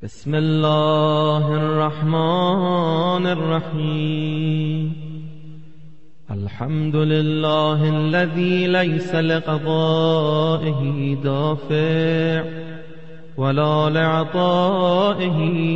بسم الله الرحمن الرحيم. الحمد لله الذي ليس لقضائه دافع ولا لعطائه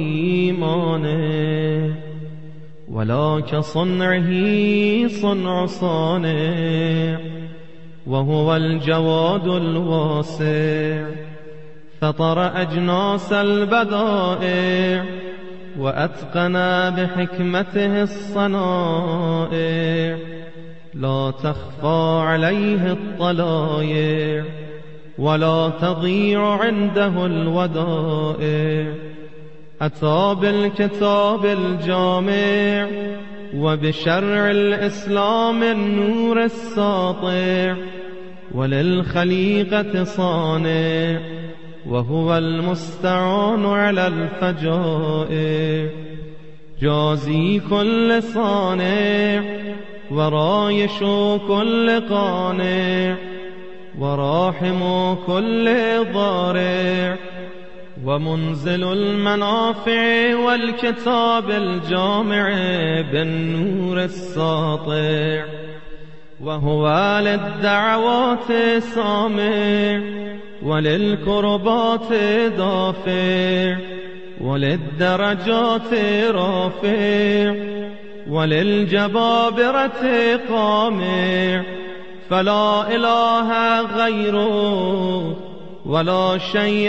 مانع، ولا كصنعه صنع صانع، وهو الجواد الواسع. فطر أجناس البدائع وأتقن بحكمته الصنائع، لا تخفى عليه الطلائع ولا تضيع عنده الودائع. أتى بالكتاب الجامع وبشرع الإسلام النور الساطع، وللخليقة صانع، وهو المستعان على الفجائع. جازي كل صانع ورايش كل قانع، وراحم كل ضارع، ومنزل المنافع والكتاب الجامع بالنور الساطع. وهو للدعوات سامع، وللكربات دافع، وللدرجات رافع، وللجبابرة قامع. فلا إله غيره ولا شيء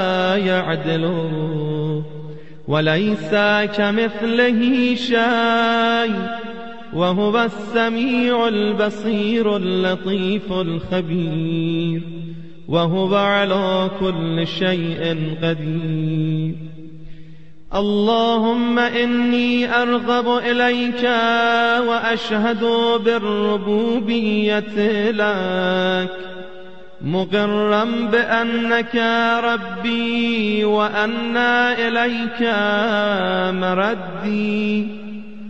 يعدله، وليس كمثله شيء، وهو السميع البصير اللطيف الخبير، وهو على كل شيء قدير. اللهم إني أرغب إليك وأشهد بالربوبية لك، مقرا بأنك ربي وأن إليك مردي.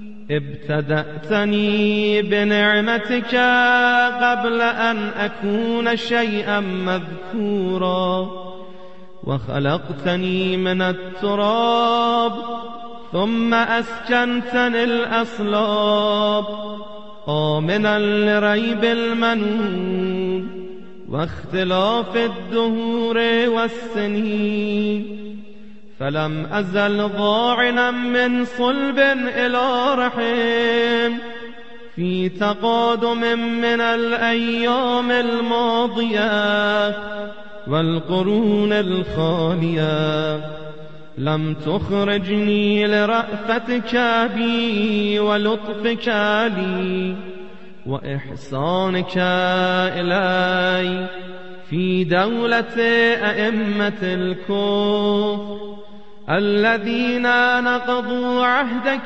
ابتدأتني بنعمتك قبل أن أكون شيئا مذكورا، وخلقتني من التراب ثم أسكنتني الأصلاب، آمنا لريب المنون واختلاف الدهور والسنين. فلم أزل ضاعنا من صلب إلى رحم، في تقادم من الأيام الماضية والقرون الخالية. لم تخرجني لرأفتك بي ولطفك لي وإحسانك إلي في دولة أئمة الكفر الذين نقضوا عهدك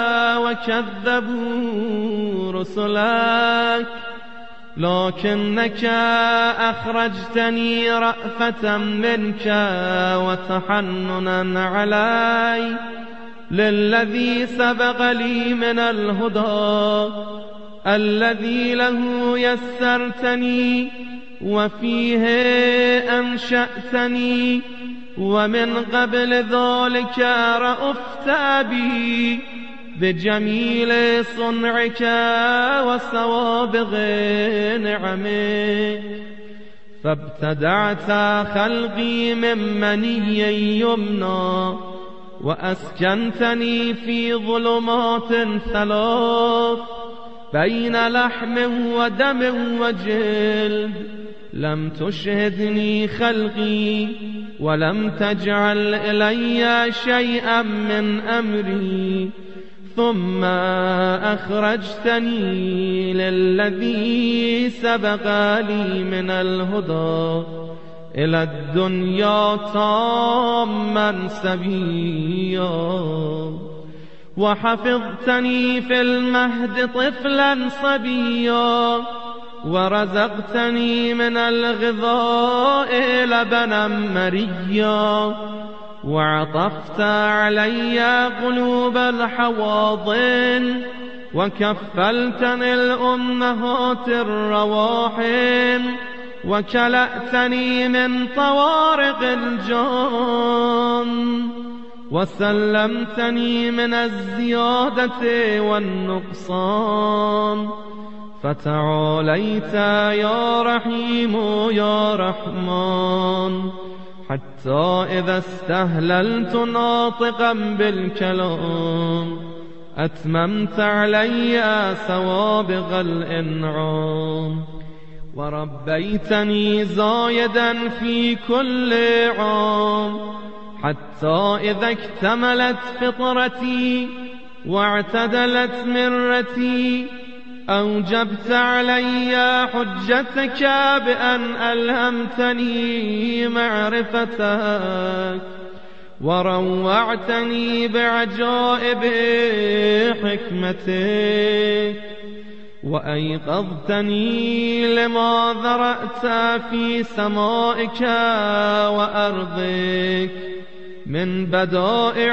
وكذبوا رسلك، لكنك أخرجتني رأفة منك وتحننا علي، للذي سبق لي من الهدى الذي له يسرتني وفيه أنشأتني، ومن قبل ذلك رأفت بي بجميل صنعك وسوابغ نعمك. فابتدعت خلقي من مني يمنى، وأسكنتني في ظلمات ثلاث بين لحم ودم وجلد. لم تشهدني خلقي ولم تجعل إلي شيئا من أمري، ثم أخرجتني للذي سبق لي من الهدى إلى الدنيا تاما سبيا. وحفظتني في المهد طفلا صبيا، ورزقتني من الغذاء لبنا مريا، وعطفت علي قلوب الحواضن، وكفلتني الأمهات الرواحم، وكلأتني من طوارق الجان. وسلمتني من الزيادة والنقصان، فتعاليت يا رحيم يا رحمن، حتى إذا استهللت ناطقا بالكلام أتممت علي سوابغ الإنعام، وربيتني زايدا في كل عام، حتى إذا اكتملت فطرتي واعتدلت مرتي أوجبت علي حجتك بأن ألهمتني معرفتك، وروعتني بعجائب حكمتك، وأيقظتني لما ذرأت في سمائك وأرضك من بدائع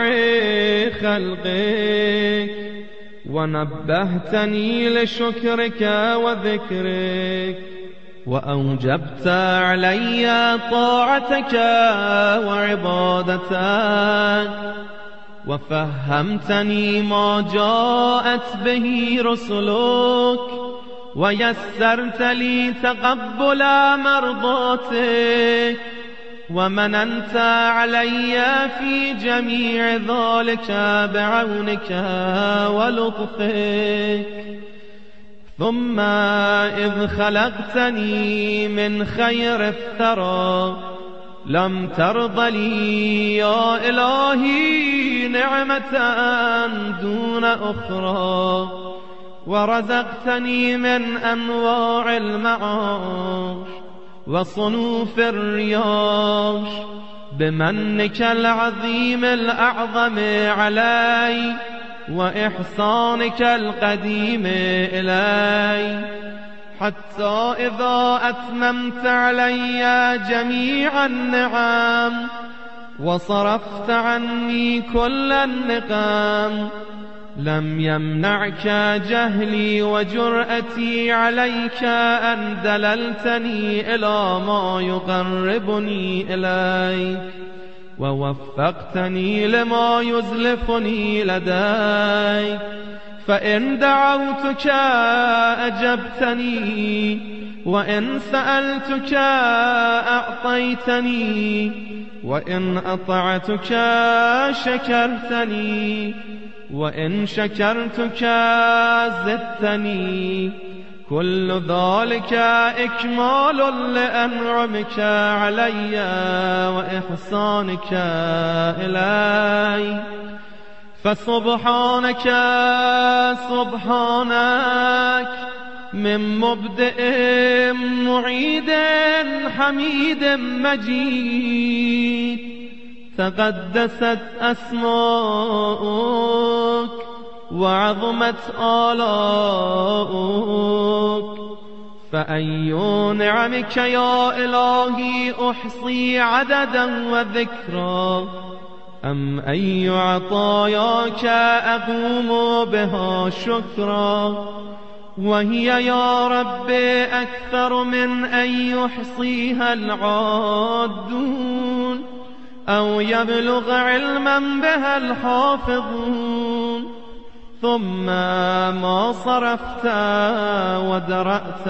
خلقك، ونبهتني لشكرك وذكرك، وأوجبت علي طاعتك وعبادتك، وفهمتني ما جاءت به رسلك، ويسرت لي تقبل مرضاتك، ومننت علي في جميع ذلك بعونك ولطفك. ثم إذ خلقتني من خير الثرى لم ترض لي يا إلهي نعمة دون أخرى، ورزقتني من أنواع المعاش وصنوف الرياش بمنك العظيم الأعظم علي، وإحسانك القديم إلي، حتى إذا أتممت علي جميع النعم وصرفت عني كل النقم لم يمنعك جهلي وجرأتي عليك أن دللتني إلى ما يقربني إليك، ووفقتني لما يزلفني لديك. فإن دعوتك أجبتني، وإن سألتك أعطيتني، وإن أطعتك شكرتني، وإن شكرتك زدتني. كل ذلك إكمال لأنعمك علي وإحسانك إلي. فسبحانك سبحانك من مبدئ معيد حميد مجيد، تقدست أسماؤك وعظمت آلاؤك. فأي نعمك يا إلهي أحصي عددا وذكرا، أم أي عطاياك أقوم بها شكرا. وهي يا رب أكثر من أن يحصيها العادون أو يبلغ علما بها الحافظون. ثم ما صرفت ودرأت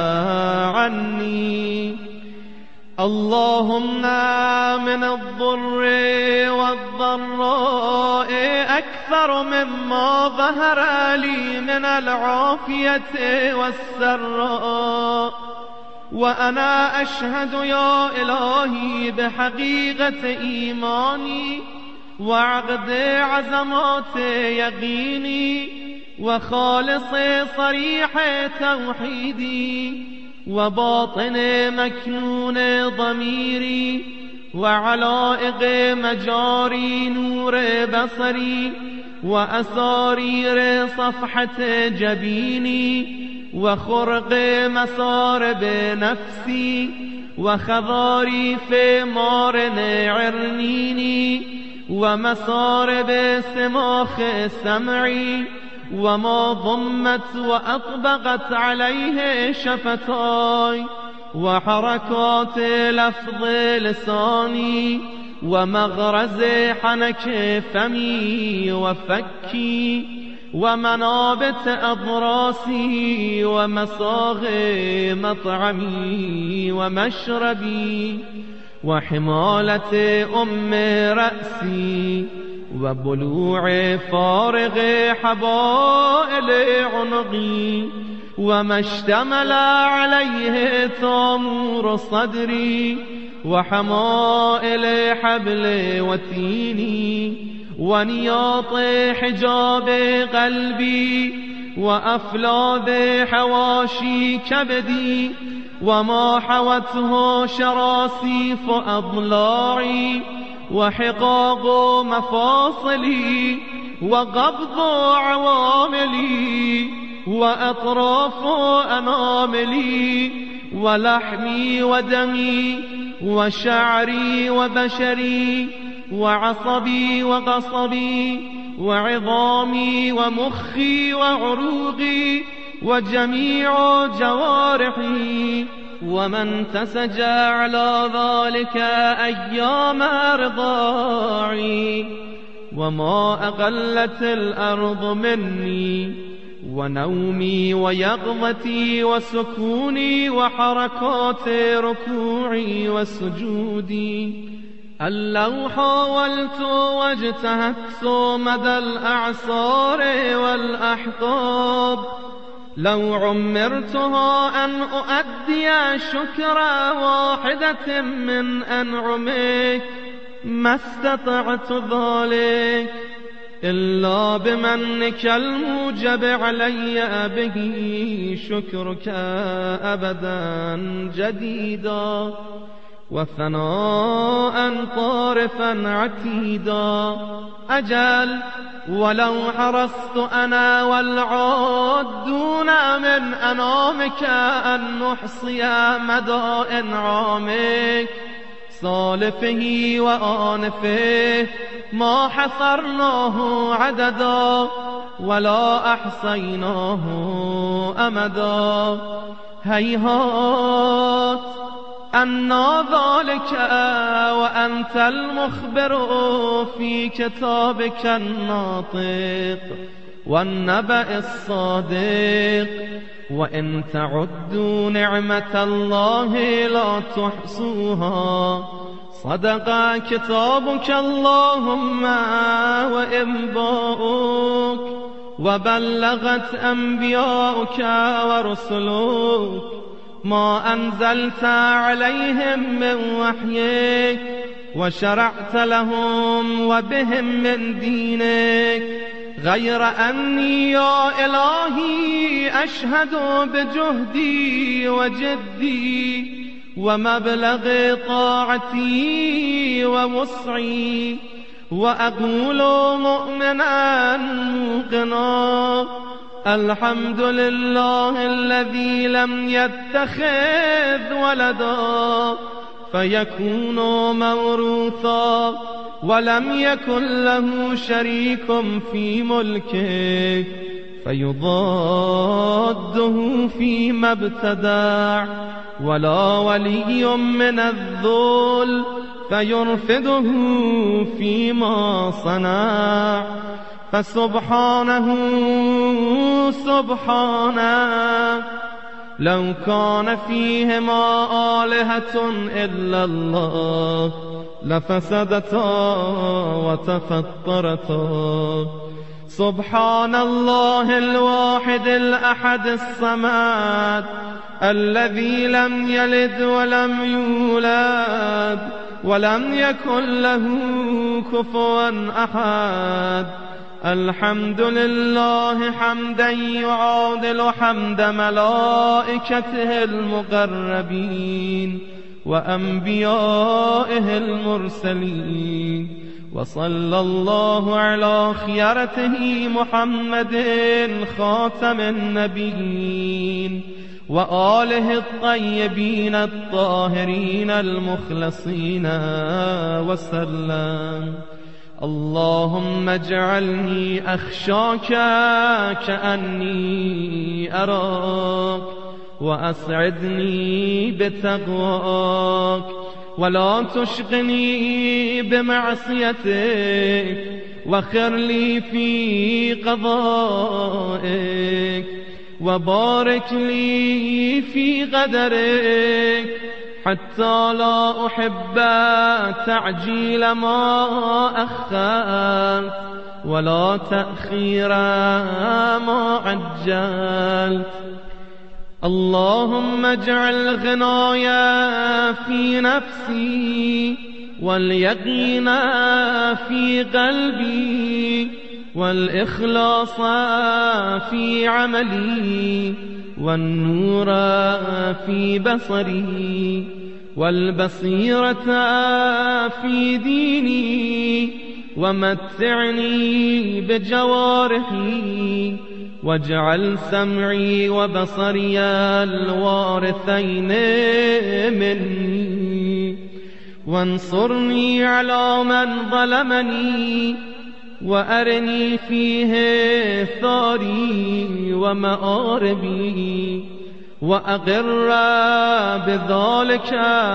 عني، اللهم من الضر والضراء أكثر مما ظهر لي من العافية والسراء. وأنا أشهد يا إلهي بحقيقة إيماني وعقد عزمات يقيني وخالص صريح توحيدي وباطن مكنون ضميري وعلائق مجاري نور بصري وأسارير صفحة جبيني وخرق مسارب نفسي وخضاريف مارن عرنيني ومسارب سماخ سمعي وما ضمت وأطبقت عليه شفتاي وحركات لفظ لساني ومغرز حنك فمي وفكي ومنابت أضراسي ومصاغ مطعمي ومشربي وحمالة أم رأسي وبلوع فارغ حبائل عنقي وما اشتمل عليه تامور صدري وحمائل حبل وتيني ونياط حجاب قلبي وأفلاذ حواشي كبدي وما حوته شراسيف أضلاعي وحقاق مفاصلي وقبض عواملي وأطراف أناملي ولحمي ودمي وشعري وبشري وعصبي وقصبي وعظامي ومخي وعروقي وجميع جوارحي ومن تسجى على ذلك أيام رضاعي وما أقلت الأرض مني ونومي ويقظتي وسكوني وحركات ركوعي وسجودي أن لو حاولت واجتهدت مدى الأعصار والأحقاب لو عمرتها أن أؤدي شكر واحدة من أنعمك ما استطعت ذلك إلا بمنك الموجب علي به شكرك أبدا جديدا وثناء طارفا عتيدا أجل ولو حرصت أنا والعادون من أنامك أن نحصي مدى إنعامك صالفه وآنفه ما حصرناه عددا ولا أحصيناه أمدا هيهات أنى ذلك وأنت المخبر في كتابك الناطق والنبأ الصادق وإن تعدوا نعمة الله لا تحصوها صدق كتابك اللهم وإنباؤك وبلغت أنبياؤك ورسلك ما أنزلت عليهم من وحيك وشرعت لهم وبهم من دينك غير أني يا إلهي أشهد بجهدي وجدي ومبلغ طاعتي ووسعي وأقول مؤمنا موقنا الحمد لله الذي لم يتخذ ولدا فيكون موروثا ولم يكن له شريك في ملكه فيضاده فيما ابتدع ولا ولي من الذل فيرفده فيما صنع فسبحانه سبحانه لو كان فيهما آلهة إلا الله لفسدتا وتفطرتا سبحان الله الواحد الأحد الصمد الذي لم يلد ولم يولد ولم يكن له كفوا أحد الحمد لله حمدا يعادل حمد ملائكته المقربين وأنبيائه المرسلين وصلى الله على خيرته محمد خاتم النبيين وآله الطيبين الطاهرين المخلصين وسلم اللهم اجعلني أخشاك كأني أراك وأسعدني بتقواك ولا تشغني بمعصيتك، وخر لي في قضائك، وبارك لي في قدرك، حتى لا أحب تعجيل ما أخرت، ولا تأخير ما عجلت. اللهم اجعل غنايا في نفسي، واليقين في قلبي، والإخلاص في عملي، والنور في بصري، والبصيرة في ديني، ومتعني بجوارحي، واجعل سمعي وبصري الوارثين مني، وانصرني على من ظلمني، وأرني فيه ثاري ومآربي، وأقر بذلك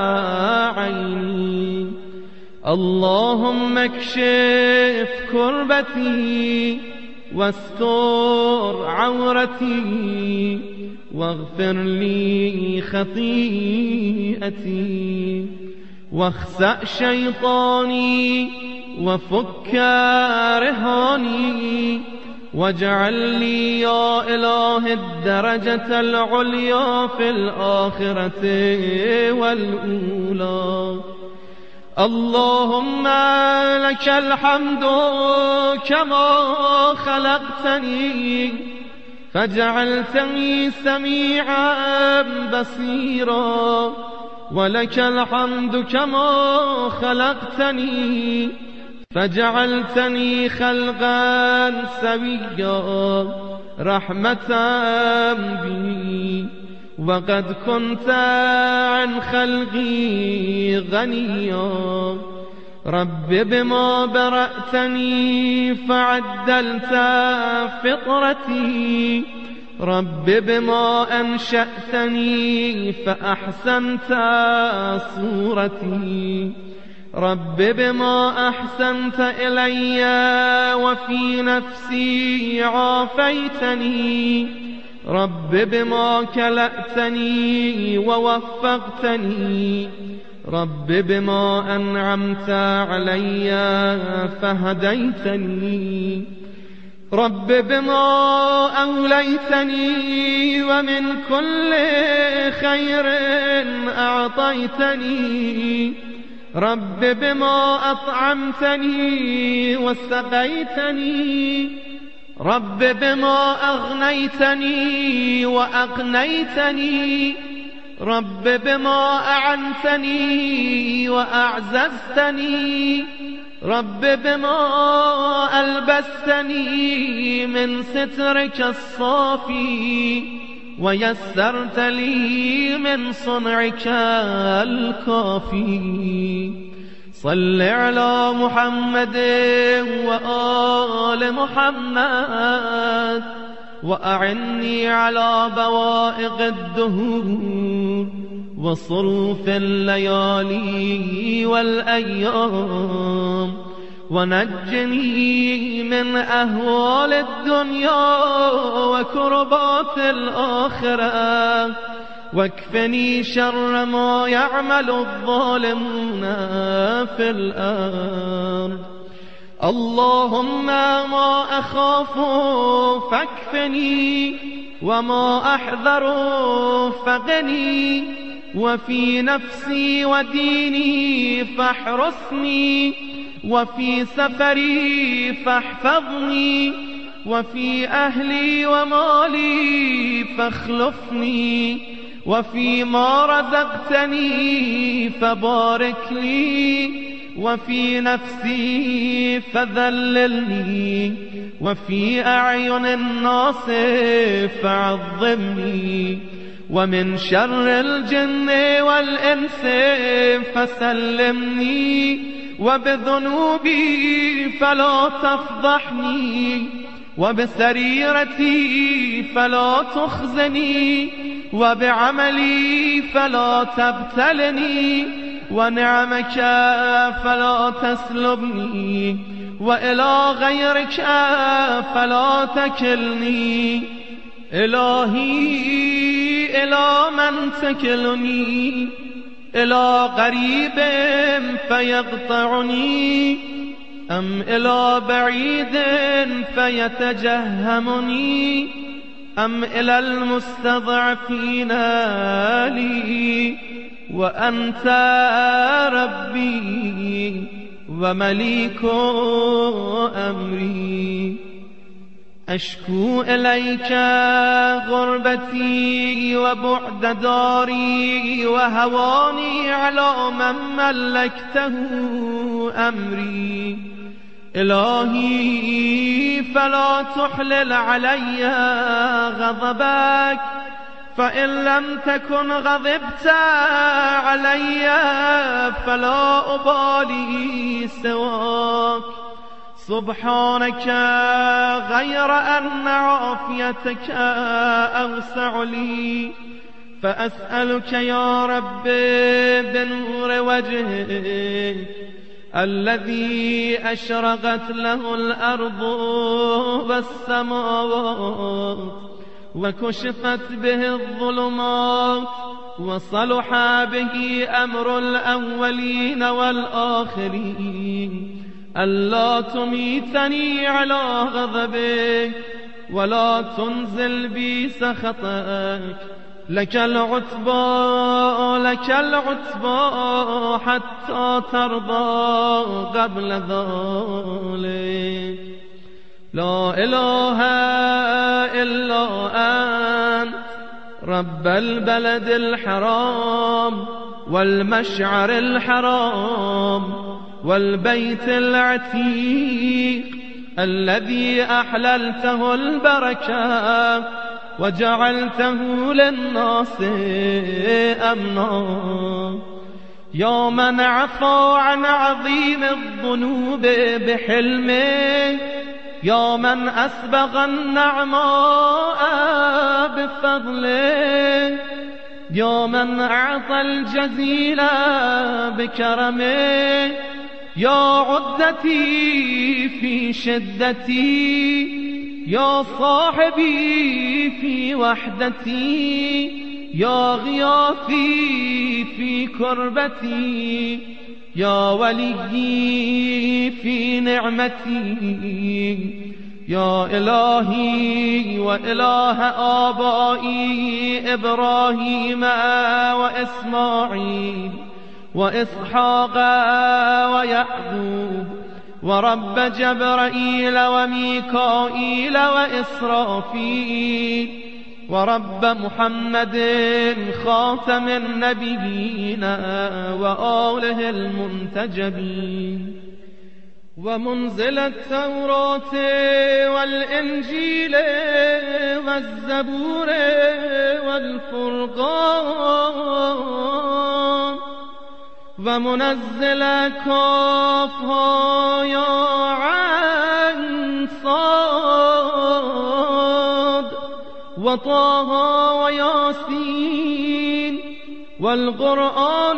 عيني. اللهم اكشف كربتي، واستر عورتي، واغفر لي خطيئتي، واخسأ شيطاني، وفك رهاني، واجعل لي يا إله الدرجة العليا في الآخرة والأولى. اللهم لك الحمد كما خلقتني فجعلتني سميعا بصيرا، ولك الحمد كما خلقتني فجعلتني خلقا سويا رحمة بي، وقد كنت عن خلقي غنيا. رب بما برأتني فعدلت فطرتي، رب بما أنشأتني فأحسنت صورتي، رب بما أحسنت إلي وفي نفسي عافيتني، رب بما كلأتني ووفقتني، رب بما أنعمت علي فهديتني، رب بما أوليتني ومن كل خير أعطيتني، رب بما أطعمتني وسقيتني، رب بما أغنيتني وأقنيتني، رب بما أعنتني وأعززتني، رب بما ألبستني من سترك الصافي، ويسرت لي من صنعك الكافي. صل على محمد وآل محمد، وأعني على بوائق الدهور وصروف الليالي والأيام، ونجني من أهوال الدنيا وكربات الآخرة، واكفني شر ما يعمل الظالمون في الأرض. اللهم ما أخاف فاكفني، وما أحذر فقني، وفي نفسي وديني فاحرسني، وفي سفري فاحفظني، وفي أهلي ومالي فاخلفني، وفيما رزقتني فبارك لي، وفي نفسي فذللني، وفي أعين الناس فعظمني، ومن شر الجن والإنس فسلمني، وبذنوبي فلا تفضحني، وبسريرتي فلا تخزني، وبعملي فلا تبتلني، ونعمك فلا تسلبني، وإلى غيرك فلا تكلني. إلهي إلى من تكلني؟ إلى غريب فيقطعني، أم إلى بعيد فيتجهمني، أم إلى المستضعفين لي؟ وأنت ربي ومليك أمري. أشكو إليك غربتي وبعد داري وهواني على من ملكته أمري. إلهي فلا تحلل علي غضبك، فإن لم تكن غضبت علي فلا أبالي سواك. سبحانك غير أن عافيتك أوسع لي، فأسألك يا رب بنور وجهك الذي أشرقت له الأرض والسماوات وكشفت به الظلمات وصلح به أمر الأولين والآخرين، ألا تميتني على غضبك ولا تنزل بي سخطك. لك العتبى لك العتبى حتى ترضى قبل ذلك. لا إله إلا أنت رب البلد الحرام والمشعر الحرام والبيت العتيق الذي أحللته البركة وجعلته للناس أمنا. يا من عفا عن عظيم الذنوب بحلمه، يا من أسبغ النعماء بفضله، يا من أعطى الجزيل بكرمه، يا عدتي في شدتي، يا صاحبي في وحدتي، يا غياثي في كربتي، يا وليي في نعمتي. يا إلهي وإله آبائي إبراهيم وإسماعيل وإسحاق ويعقوب، ورب جبرائيل وميكائيل وإسرافيل، ورب محمد خاتم النبيين وآله المنتجبين، ومنزل التوراة والإنجيل والزبور والفرقان، ومنزل كافها يا عين صاد وطه وياسين والقرآن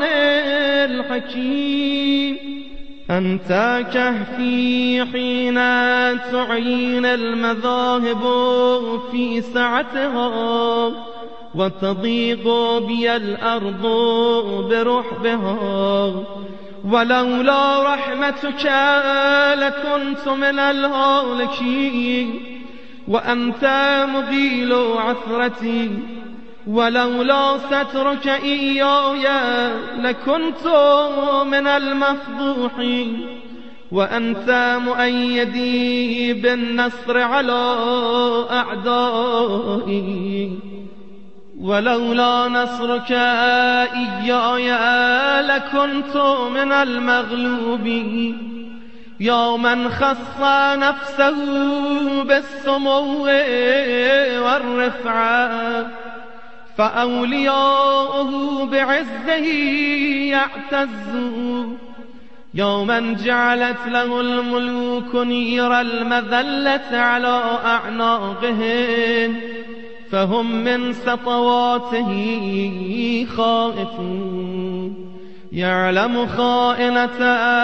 الحكيم. أنت كهفي حين تعين المذاهب في سعتها وتضيق بي الأرض برحبها، ولولا رحمتك لكنت من الهالكين، وأنت مغيل عثرتي، ولولا سترك إياي لكنت من المفضوحين، وأنت مؤيدي بالنصر على أعدائي، ولولا نصرك إياي لكنت من المغلوبين. يا من خص نفسه بالسمو والرفعة، فأولياؤه بعزه يعتزون. يا من جعلت له الملوك نير المذلة على أعناقهم، فهم من سطواته خائفون. يعلم خائنة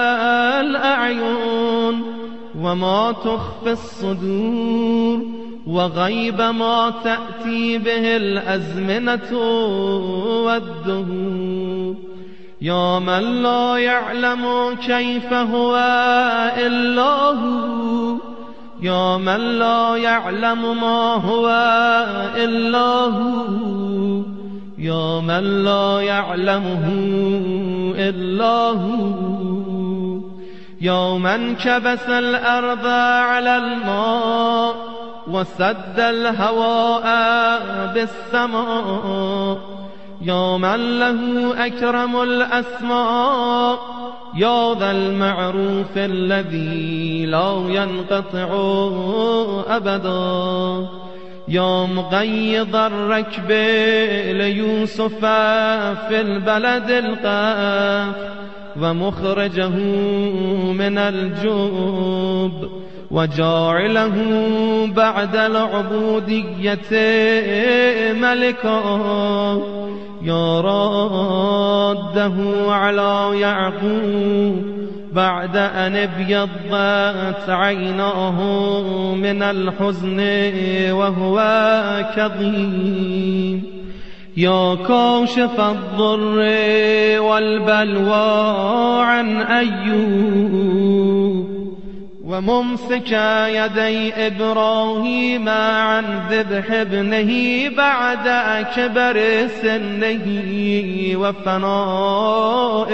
الأعين وما تخفي الصدور وغيب ما تأتي به الأزمنة والدهور. يا من لا يعلم كيف هو إلا هو، يا من لا يعلم ما هو إلا هو، يا من لا يعلمه إلا هو. يا من كبس الأرض على الماء وسد الهواء بالسماء، يا من له أكرم الأسماء، يا ذا المعروف الذي لا ينقطع أبدا. يا مقيض الركب ليوسف في البلد القاف ومخرجه من الجب وجاعله بعد العبودية ملكا، يا راده على يعقوب بعد أن ابيضت عيناه من الحزن وهو كظيم. يا كاشف الضر والبلوى عن أيوب وممسك يدي إبراهيم عن ذبح ابنه بعد كبر سنه وفناء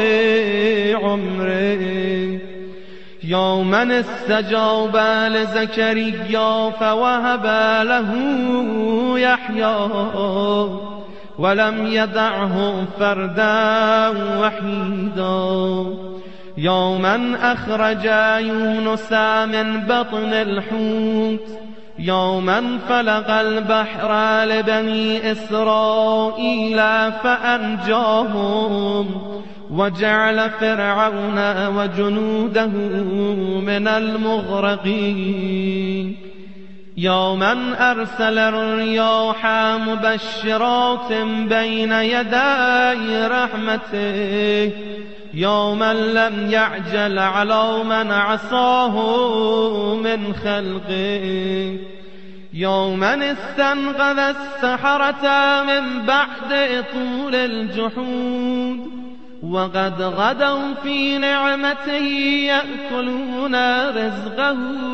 عمره. يا من استجاب لزكريا فوهب له يحيى ولم يدعه فردا وحيدا. يا من أخرج يونس من بطن الحوت، يا من فلق البحر لبني إسرائيل فأنجاهم وجعل فرعون وجنوده من المغرقين. يا من أرسل الرياح مبشرات بين يدي رحمته، يا من لم يعجل على من عصاه من خلقه. يا من استنقذ السحرة من بعد طول الجحود وقد غدوا في نعمته يأكلون رزقه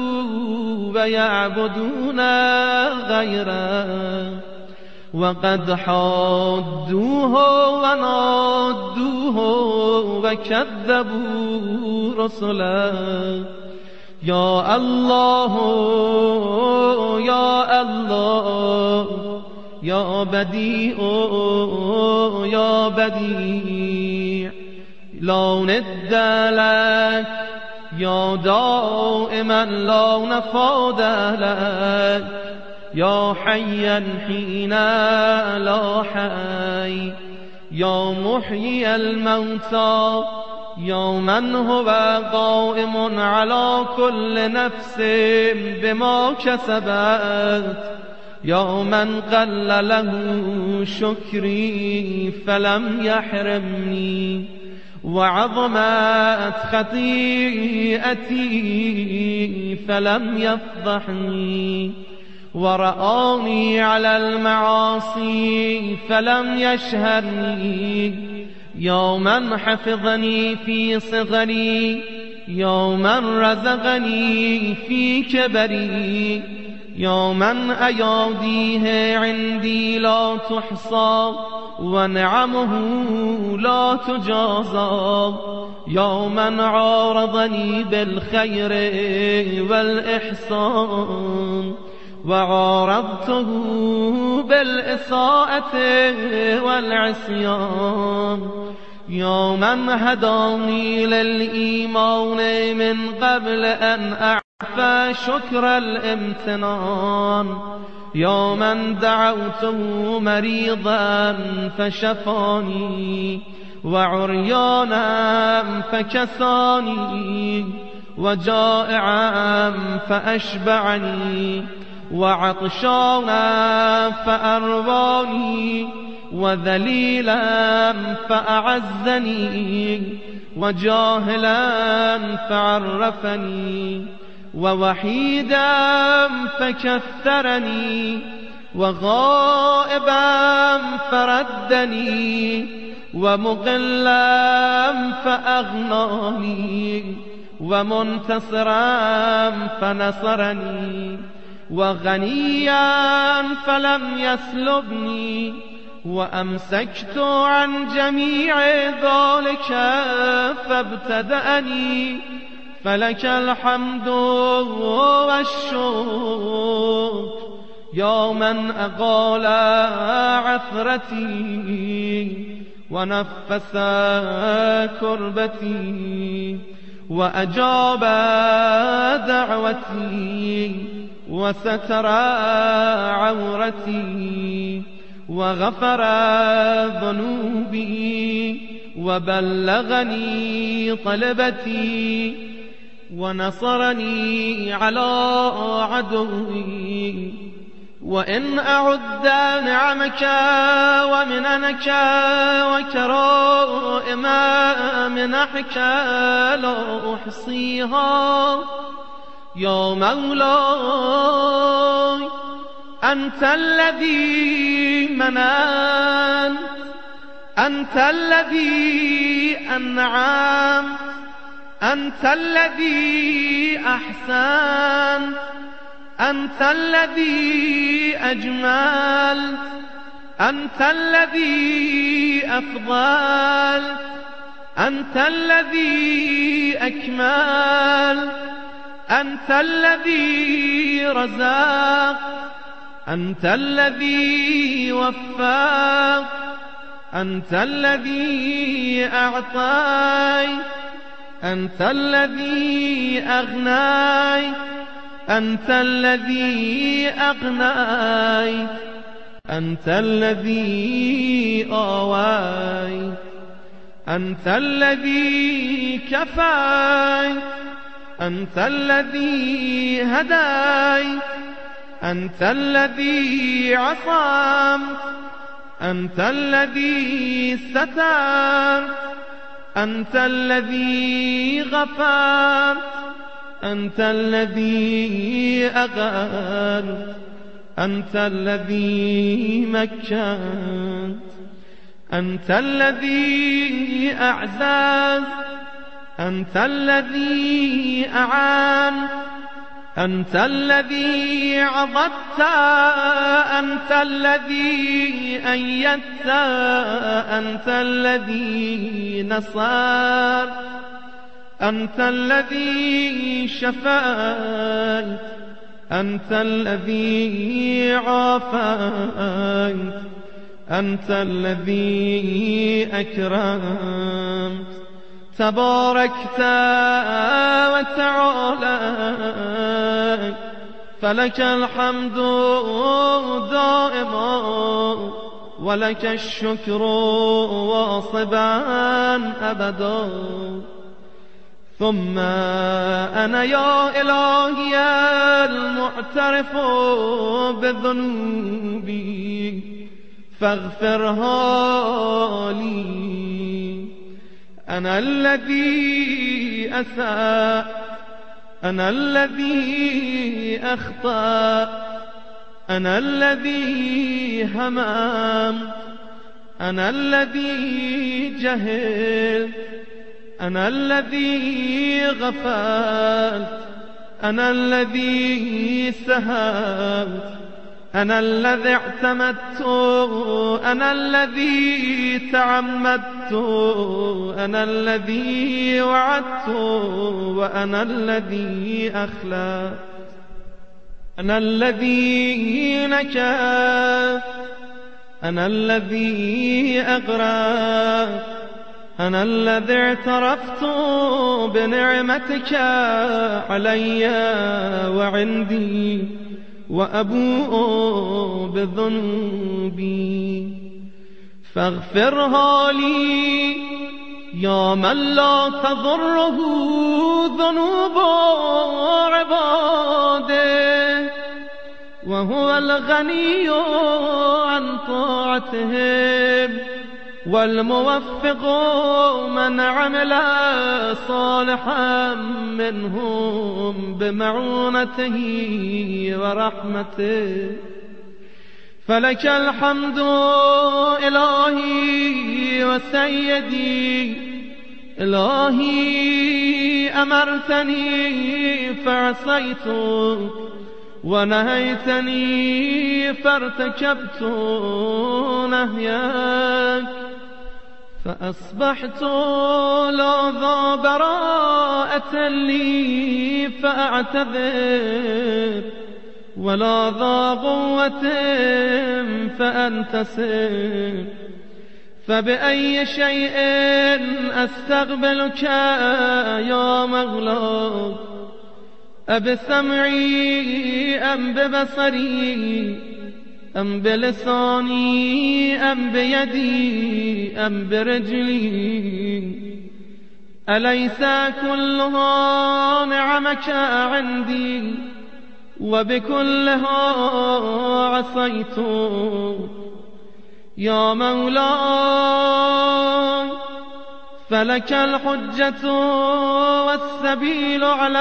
ويعبدون غيره، وقد حادوه ونادوه وكذبوا رسله. يا الله يا الله يا بديع يا بديع لا ند لك، يا دائما لا نفاد لك، يا حيا حين لا حي، يا محيي الموتى، يا من هو قائم على كل نفس بما كسبت، يا من قل له شكري فلم يحرمني وعظمت خطيئتي فلم يفضحني ورآني على المعاصي فلم يشهرني. يا من حفظني في صغري، يا من رزقني في كبري، يا من أياديه عندي لا تحصى ونعمه لا تجازى، يا من عارضني بالخير والإحسان وعارضته بالإساءة والعصيان، يا من هداني للإيمان من قبل أن أعفى شكر الامتنان، يا من دعوته مريضا فشفاني وعريانا فكساني وجائعا فأشبعني وعطشانا فأرواني وذليلا فأعزني وجاهلا فعرفني ووحيدا فكثرني وغائبا فردني ومقلا فأغناني ومنتصرا فنصرني وغنيا فلم يسلبني وأمسكت عن جميع ذلك فابتدأني فلك الحمد والشكر يا من أقال عثرتي ونفس كربتي وأجاب دعوتي وستر عورتي وغفر ذنوبي وبلغني طلبتي ونصرني على عدوي وإن أعد نعمك ومننك وكرائم منحك لا أحصيها يا مولاي أنت الذي مننت أنت الذي أنعمت أنت الذي أحسنت أنت الذي أجملت أنت الذي أفضلت أنت الذي أكملت أنت الذي رزقت أنت الذي وفقت أنت الذي أعطيت أنت الذي أغنيت أنت الذي أغنيت أنت الذي آويت أنت الذي كفيت أنت الذي هديت أنت الذي عصمت أنت الذي سترت أنت الذي غفرت أنت الذي أغنت أنت الذي مكنت أنت الذي أعززت أنت الذي أعانت أنت الذي عضدت أنت الذي أيدت أنت الذي نصرت أنت الذي شفيت أنت الذي عافيت أنت الذي أكرمت تباركت وتعالى فلك الحمد دائما ولك الشكر واصبا أبدا ثم أنا يا إلهي المعترف بذنوبي فاغفرها لي أنا الذي أساء أنا الذي أخطأ أنا الذي هممت أنا الذي جهلت أنا الذي غفلت أنا الذي سهوت أنا الذي اعتمدت أنا الذي تعمدت أنا الذي وعدت وأنا الذي أخلفت أنا الذي نكثت أنا الذي أغرقت أنا الذي اعترفت بنعمتك علي وعندي وأبوء بذنوبي فاغفرها لي يا من لا تضره ذنوب عباده وهو الغني عن عن طاعتهم، والموفق من عمل صالحا منهم بمعونته ورحمته. فلك الحمد إلهي وسيدي، إلهي أمرتني فعصيت، ونهيتني فارتكبت نهيك، فأصبحت لا ذا براءة لي فأعتذر، ولا ذا قوة فأنتصر. فبأي شيء أستقبلك يا مولاي؟ أبسمعي أم ببصري أم بلساني أم بيدي أم برجلي؟ أليس كلها نعمك عندي وبكلها عصيت؟ يا مولاي فلك الحجة والسبيل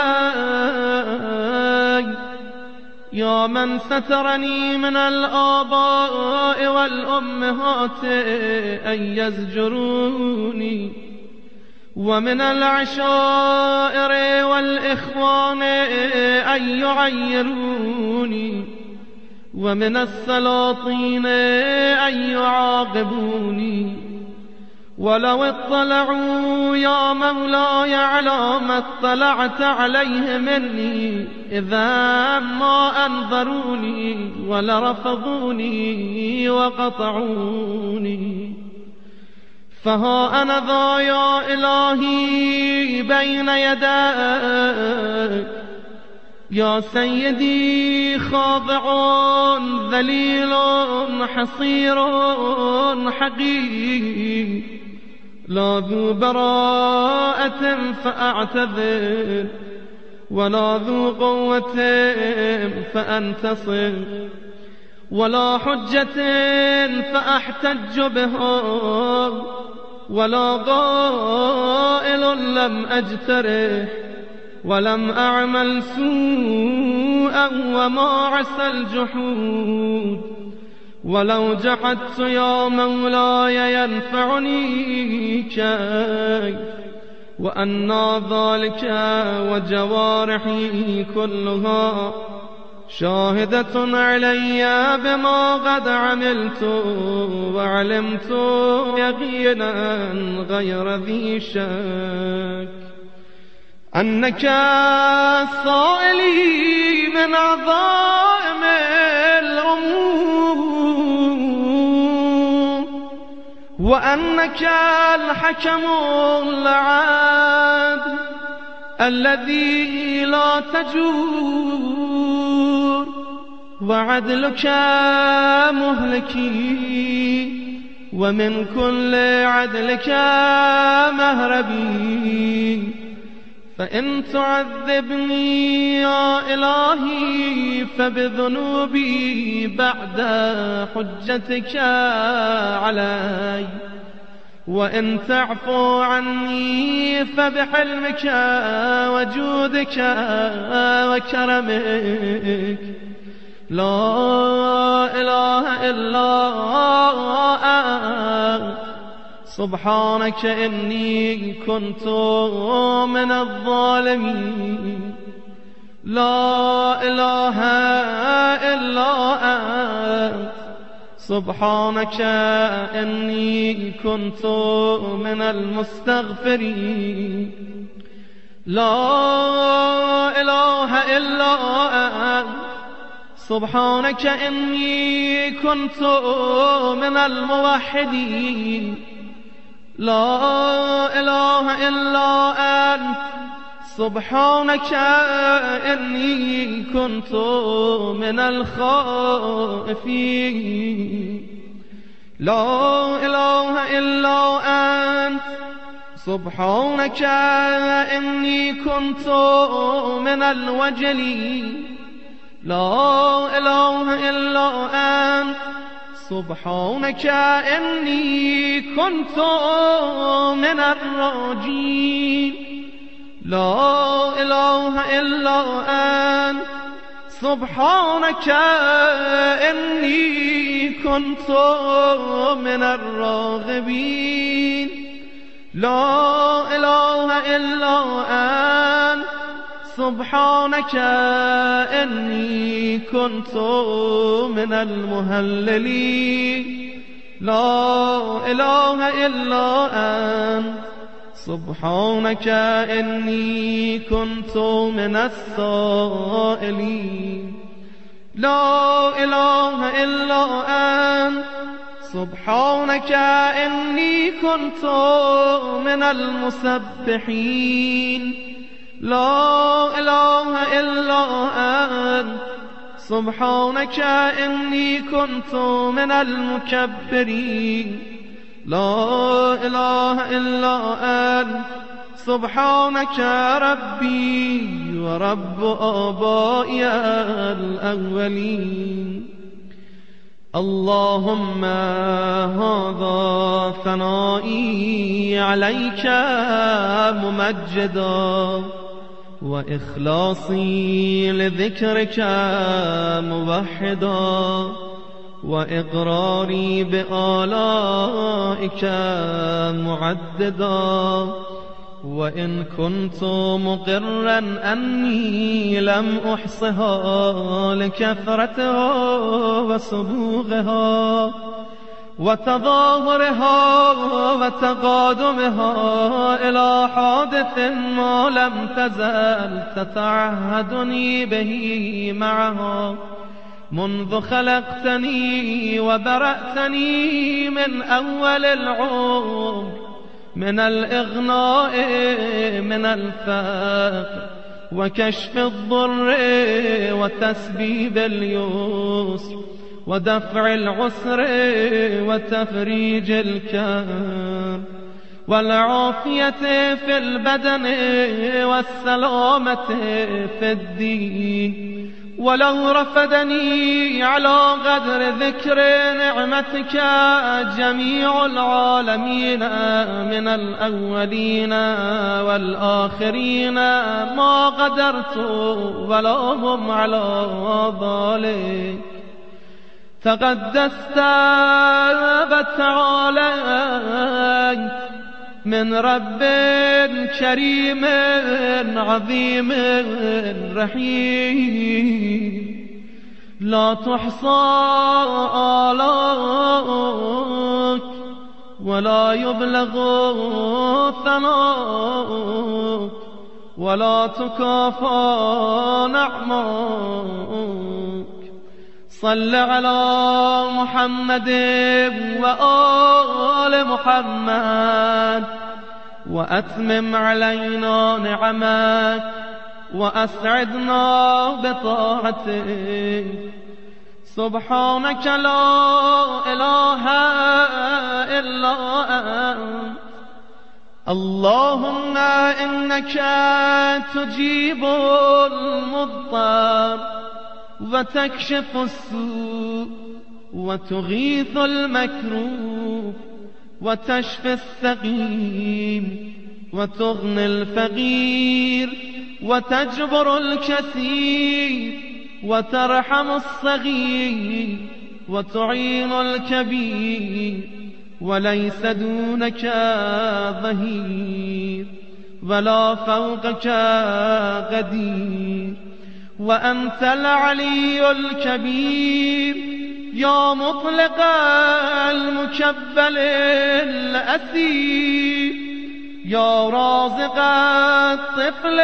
علي، يا من سترني من الآباء والأمهات أن يزجروني، ومن العشائر والإخوان أن يعيروني، ومن السلاطين أن يعاقبوني. ولو اطلعوا يا مولاي على ما اطلعت عليه مني إذا ما أنظروني ولرفضوني وقطعوني. فها أنا ذا يا إلهي بين يديك يا سيدي، خاضع ذليل حصير حقير، لا ذو براءة فأعتذر، ولا ذو قوة فأنتصر، ولا حجة فأحتج بها، ولا قائل لم أجترح، ولم أعمل سوءا وما عسى الجحود. ولو جحدت يا مولاي ينفعني كيف؟ وأنى ذلك وجوارحي كلها شاهدة علي بما قد عملت، وعلمت يقينا غير ذي شك أنك السائلي من عظائم الأمور، وأنك الحكم العادل الذي لا تجور، وعدلك مهلكي، ومن كل عدلك مهربي. فإن تعذبني يا إلهي فبذنوبي بعد حجتك علي، وإن تعفو عني فبحلمك وجودك وكرمك. لا إله إلا أنت سبحانك إني كنت من الظالمين. لا إله إلا أنت سبحانك إني كنت من المستغفرين. لا إله إلا أنت سبحانك إني كنت من الموحدين. لا إله إلا أنت سبحانك إني كنت من الخائفين. لا إله إلا أنت سبحانك إني كنت من الوجلين. لا إله إلا أنت سبحانك إني كنت من الراجين لا إله إلا أنت سبحانك إني كنت من الراغبين لا إله إلا أنت سبحانك إني كنت من المهللين لا إله إلا أنت سبحانك إني كنت من السائلين لا إله إلا أنت سبحانك إني كنت من المسبحين لا إله إلا أنت سبحانك إني كنت من المكبرين لا إله إلا أنت سبحانك ربي ورب آبائي الأولين اللهم هذا ثنائي عليك ممجدا وإخلاصي لذكرك موحدا وإقراري بآلائك معددا وإن كنت مقرا أني لم أحصها لكثرتها وسبوغها وتظاهرها وتقادمها إلى حادث ما لم تزل تتعهدني به معها منذ خلقتني وبرأتني من أول العمر من الإغناء من الفقر وكشف الضر وتسبيب اليسر ودفع العسر وتفريج الكرب والعافية في البدن والسلامة في الدين ولو رفدني على قدر ذكر نعمتك جميع العالمين من الأولين والآخرين ما قدرت ولا هم على ذلك تقدست وتعاليت من رب كريم عظيم رحيم لا تحصى آلاك ولا يبلغ ثناك ولا تكافى نعماك صل على محمد وآل محمد وأتمم علينا نعمك وأسعدنا بطاعتك سبحانك لا إله إلا أنت اللهم إنك تجيب المضطر وتكشف السوء وتغيث المكروه وتشفي السقيم وتغني الفقير وتجبر الكثير وترحم الصغير وتعين الكبير وليس دونك ظهير ولا فوقك قدير وأنت العلي الكبير يا مطلق المكبل الأسير يا رازق الطفل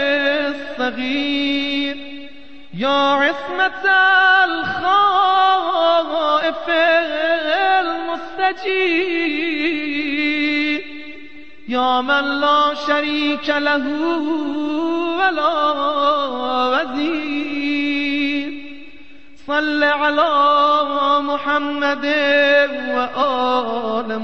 الصغير يا عصمة الخائف المستجير يا من لا شريك له ولا وزير صل على محمد وآل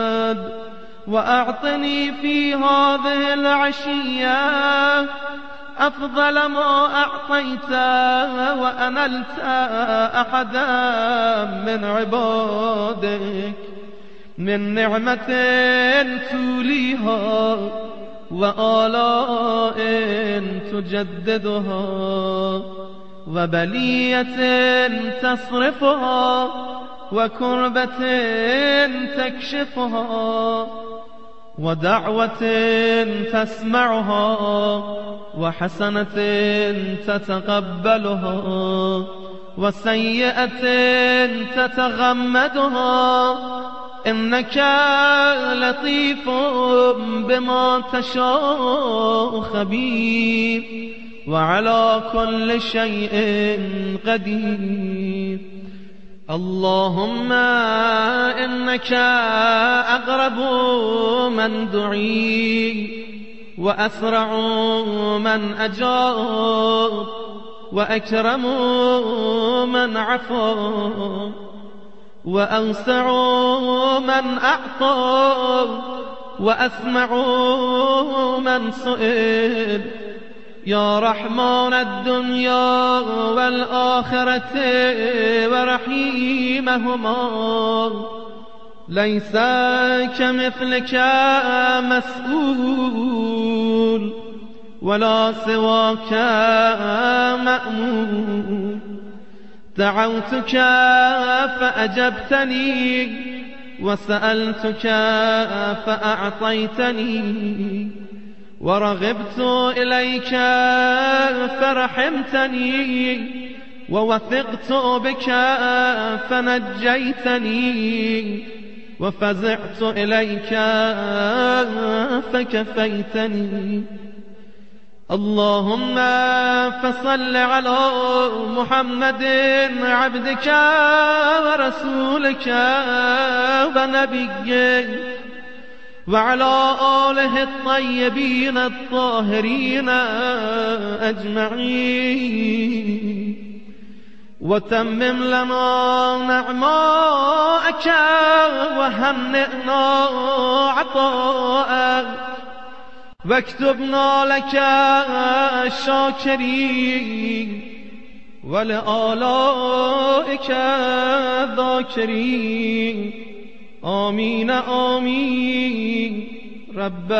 محمد وأعطني في هذه العشية أفضل ما أعطيت وأنلت أحدا من عبادك من نعمة توليها وآلاء تجددها وبلية تصرفها وكربة تكشفها ودعوة تسمعها وحسنة تتقبلها وسيئة تتغمدها إنك لطيف بما تشاء خبير وعلى كل شيء قدير. اللهم إنك أقرب من دعي وأسرع من أجاب وأكرم من عفا وأوسع من أعطى وأسمع من سئل يا رحمن الدنيا والآخرة ورحيمهما ليس كمثلك مسؤول ولا سواك مأمون. دعوتك فأجبتني وسألتك فأعطيتني ورغبت إليك فرحمتني ووثقت بك فنجيتني وفزعت إليك فكفيتني. اللهم فصل على محمد عبدك ورسولك ونبيك وعلى آله الطيبين الطاهرين أجمعين وتمم لنا نعماءك وهنئنا عطاءك واكتبنا لك الشاكرين ولآلائك الذاكرين. آمين آمين رب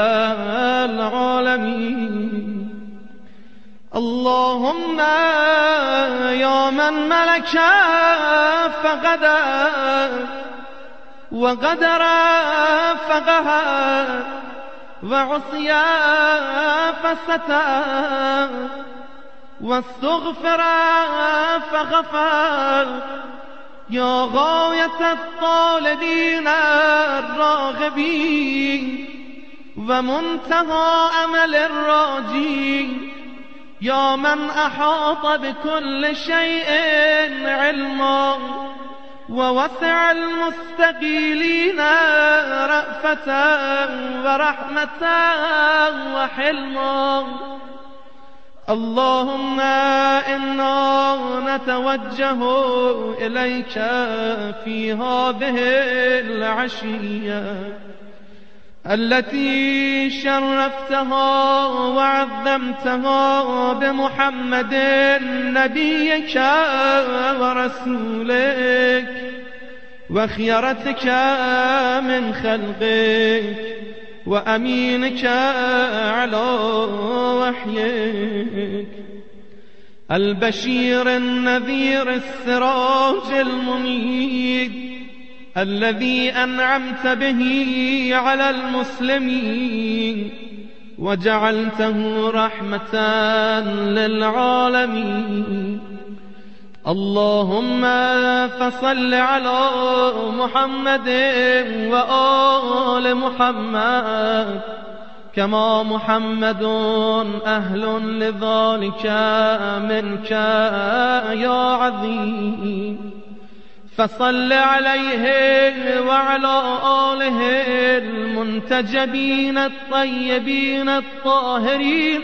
العالمين. اللهم يا من ملك فقدر وقدر فقهر وعصي فستر واستغفر فغفر يا غاية الطالبين الراغبين ومنتهى أمل الراجين يا من أحاط بكل شيء علما ووسع المستقيلين رأفة ورحمة وحلما. اللهم إنا نتوجه إليك في هذه العشية التي شرفتها وعظمتها بمحمد نبيك ورسولك وخيرتك من خلقك وأمينك على وحيك البشير النذير السراج المنير الذي أنعمت به على المسلمين وجعلته رحمة للعالمين. اللهم فصل على محمد وآل محمد كما محمد أهل لذلك منك يا عظيم. فصل عليه وعلى آله المنتجبين الطيبين الطاهرين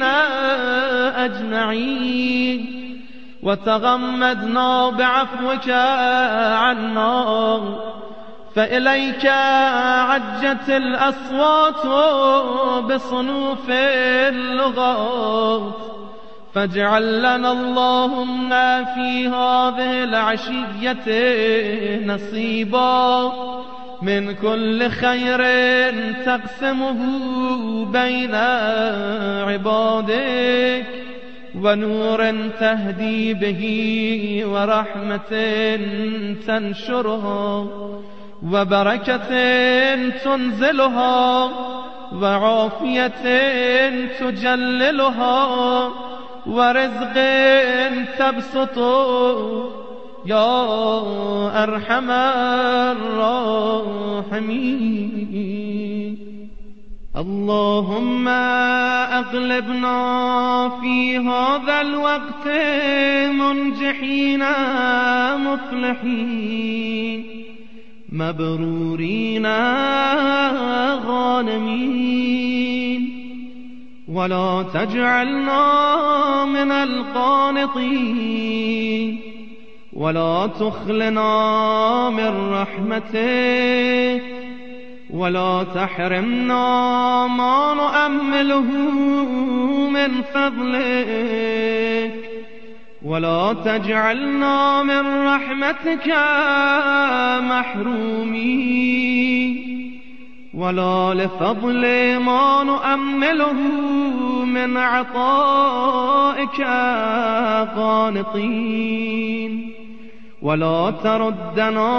أجمعين وتغمدنا بعفوك عنا فإليك عجت الأصوات بصنوف اللغات فاجعل لنا اللهم في هذه العشية نصيبا من كل خير تقسمه بين عبادك، ونور تهدي به، ورحمة تنشرها، وبركة تنزلها، وعافية تجللها، ورزق تبسط يا أرحم الراحمين. اللهم أغلبنا في هذا الوقت منجحين مفلحين مبرورين غانمين، ولا تجعلنا من القانطين، ولا تخلنا من رحمتك، ولا تحرمنا ما نؤمله من فضلك، ولا تجعلنا من رحمتك محرومين، ولا لفضل ما نؤمله من عطائك قانطين، ولا تردنا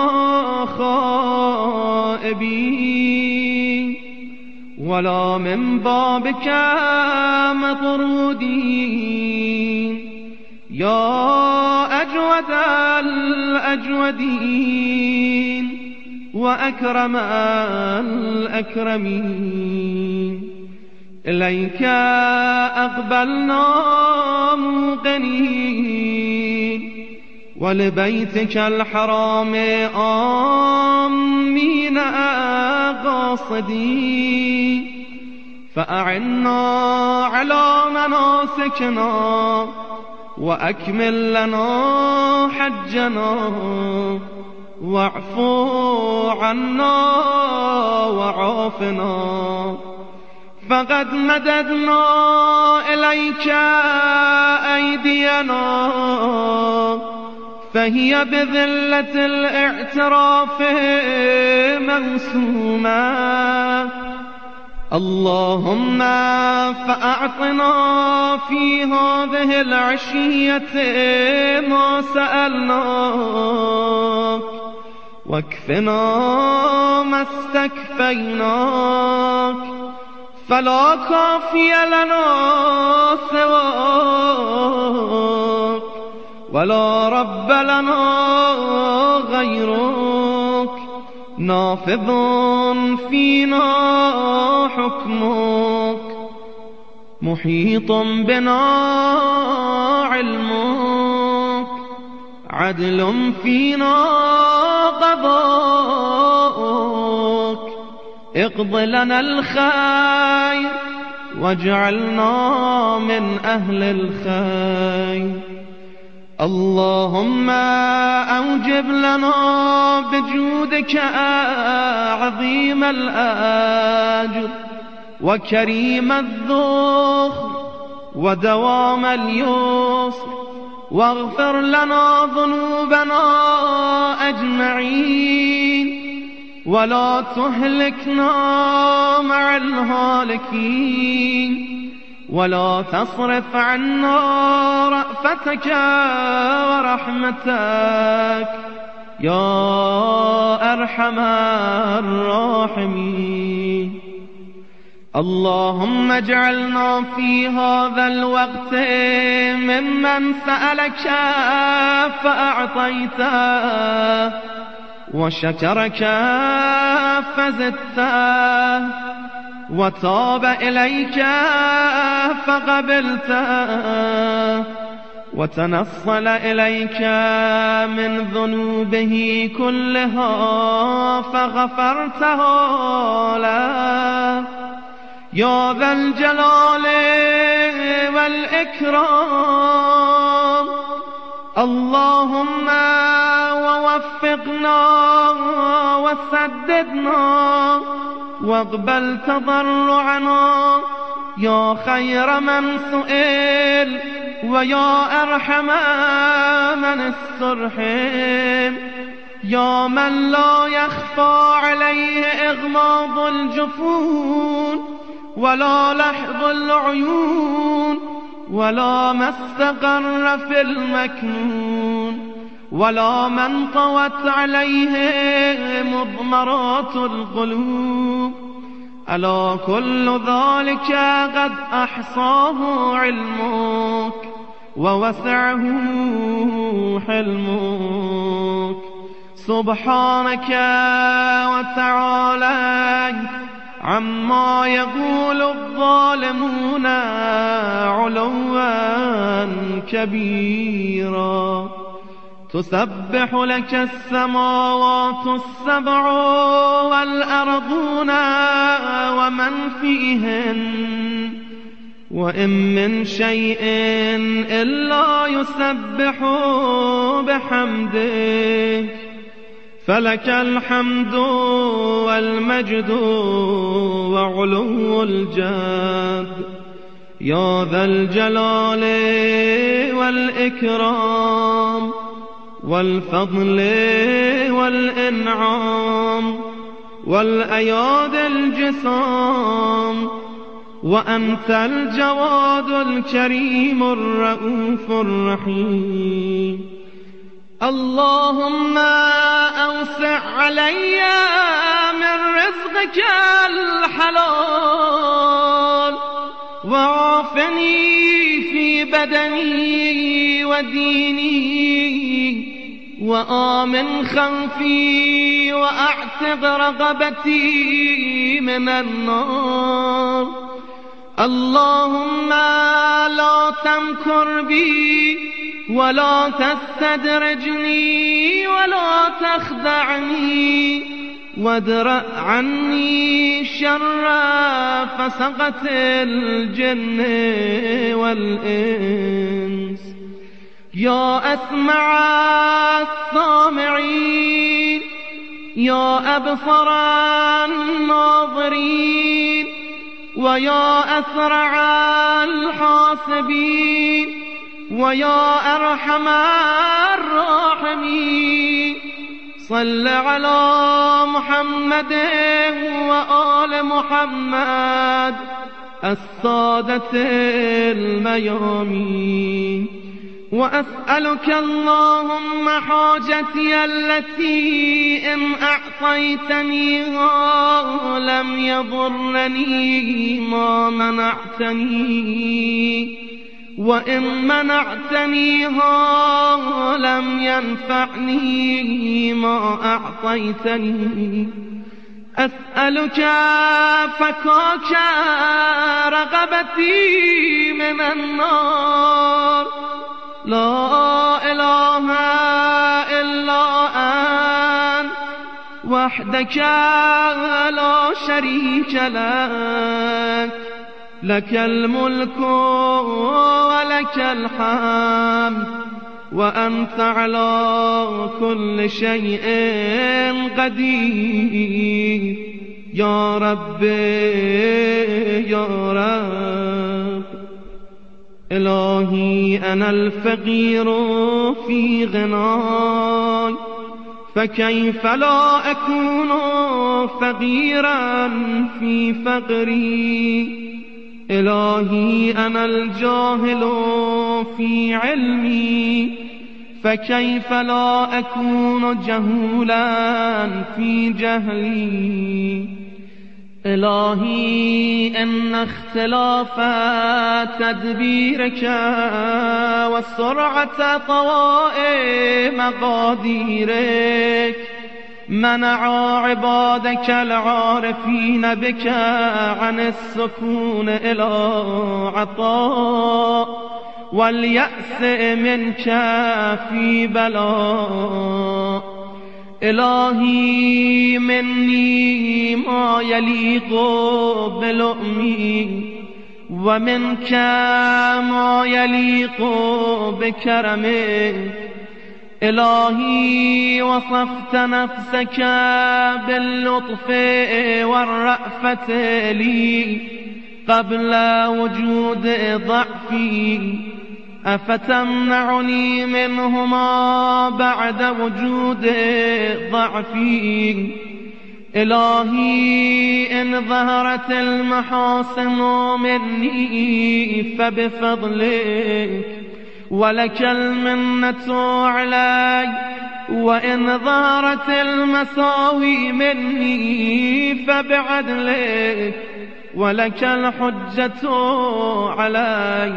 خائبين، ولا من بابك مطرودين، يا أجود الأجودين وأكرم الأكرمين. إليك أقبلنا موقنين، ولبيتك الحرام آمين قاصدين، فأعنا على مناسكنا، وأكمل لنا حجنا، واعفو عنا وعافنا. فقد مددنا إليك أيدينا، فهي بذلة الاعتراف موسومة. اللهم فأعطنا في هذه العشية ما سألناك، واكفنا ما استكفيناك، فلا كافي لنا سواك، ولا رب لنا غيرك، نافذ فينا حكمك، محيط بنا علمك، عدل فينا قضاءك. اقض لنا الخير، واجعلنا من أهل الخير. اللهم أوجب لنا بجودك عظيم الأجر، وكريم الذخر، ودوام اليسر، واغفر لنا ذنوبنا أجمعين، ولا تهلكنا مع الهالكين، ولا تصرف عنا رأفتك ورحمتك يا أرحم الراحمين. اللهم اجعلنا في هذا الوقت ممن سألك فأعطيته، وشكرك فزدته، وتاب إليك فقبلته، وتنصل إليك من ذنوبه كلها فغفرته له يا ذا الجلال والإكرام. اللهم ووفقنا وسددنا، واقبل تضرعنا، يا خير من سئل ويا أرحم من استرحم، يا من لا يخفى عليه إغماض الجفون ولا لحظ العيون ولا ما استقر في المكنون، ولا من طوت عليه مضمرات القلوب. ألا كل ذلك قد أحصاه علمك ووسعه حلمك. سبحانك وتعالى عما يقول الظالمون علوا كبيرا. تسبح لك السماوات السبع والأرضون ومن فيهن، وإن من شيء إلا يسبح بحمدك، فلك الحمد والمجد وعلو الجاد يا ذا الجلال والإكرام والفضل والإنعام والأياد الجسام، وأنت الجواد الكريم الرؤوف الرحيم. اللهم أوسع علي من رزقك الحلال، وعافني في بدني وديني، وآمن خوفي وأعتق رقبتي من النار. اللهم لا تمكر بي ولا تستدرجني ولا تخدعني، وادرأ عني شر فسقة الجن والإنس. يا أسمع السامعين، يا أبصر الناظرين، ويا أسرع الحاسبين، ويا أرحم الراحمين، صل على محمد وآل محمد السادة الميامين. وأسألك اللهم حاجتي التي إن أعطيتنيها لم يضرني ما منعتني، وإن منعتنيها لم ينفعني ما أعطيتني. أسألك فكاك رغبتي من النار. لا إله إلا أنت وحدك لا شريك لك، لك الملك ولك الحمد، وأنت على كل شيء قدير. يا رب يا رب. إلهي أنا الفقير في غناي، فكيف لا أكون فقيرا في فقري. إلهي أنا الجاهل في علمي، فكيف لا أكون جهولا في جهلي. إلهي إن اختلاف تدبيرك وسرعة طوائف مقاديرك منع عبادك العارفين بك عن السكون إلى عطاء، واليأس منك في بلاء. إلهي مني ما يليق بلؤمي، ومنك ما يليق بكرمك. إلهي وصفت نفسك باللطف والرأفة لي، قبل وجود ضعفي، أفتمنعني منهما بعد وجود ضعفي؟ إلهي إن ظهرت المحاسن مني فبفضلك، ولك المنة علي، وإن ظهرت المساوي مني فبعدلك، ولك الحجة علي.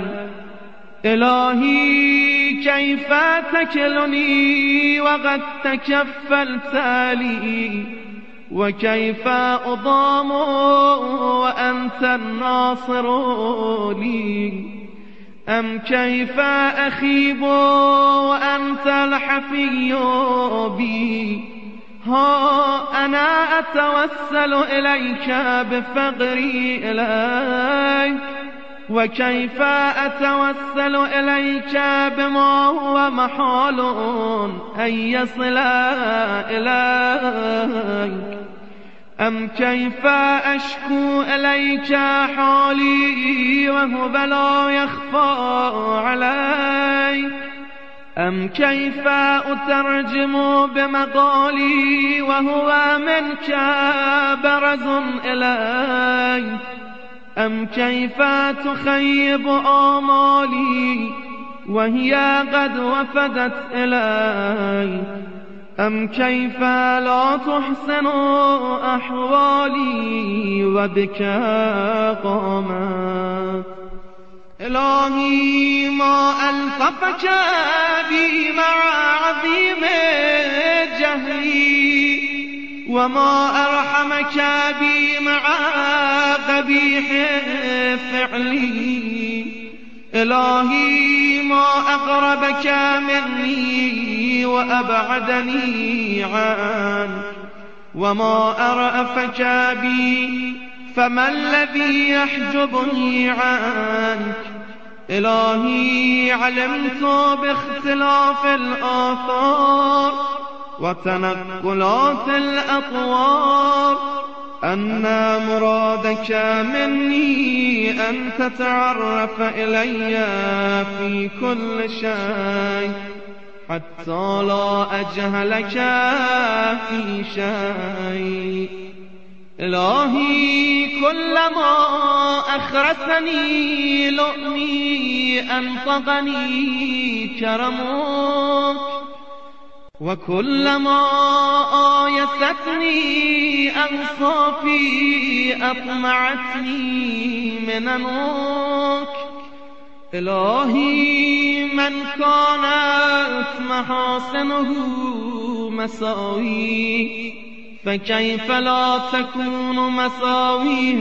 إلهي كيف تكلني وقد تكفلت لي، وكيف أضام وأنت الناصر لي؟ أم كيف أخيب وأنت الحفي بي؟ ها أنا أتوسل إليك بفقري إليك، وكيف أتوسل إليك بما هو محال أن يصل إليك؟ أم كيف أشكو إليك حالي وهو لا يخفى عليك؟ أم كيف أترجم بمقالي وهو منك برز إليك؟ أم كيف تخيب آمالي وهي قد وفدت إليك؟ أم كيف لا تحسن أحوالي وبك قامت؟ إلهي ما ألطفك بي مع عظيم جهلي، وما أرحمك بي مع قبيح فعلي. إلهي ما أقربك مني وأبعدني عنك، وما أرأفك بي فما الذي يحجبني عنك؟ إلهي علمت باختلاف الآثار وتنقلات الأطوار أن مرادك مني أن تتعرف إلي في كل شيء، حتى لا أجهلك في شيء. إلهي كلما أخرسني لؤمي أنطقني كرمك، وكلما آيستني أنصافي أطمعتني مننك. إلهي من كانت محاسنه مساويه فكيف لا تكون مساويه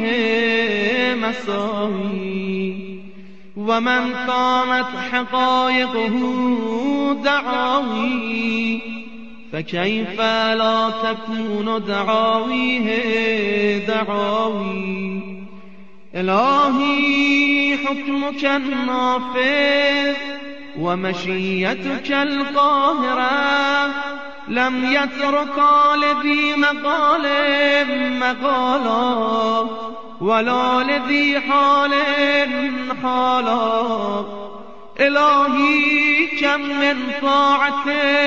مساوي؟ ومن كانت حقائقه دعاوي فكيف لا تكون دعاويه دعاوي؟ إلهي حكمك النافذ ومشيتك القاهرة لم يتركا لذي مقال مقالا، ولا لذي حال حالا. إلهي كم من طاعة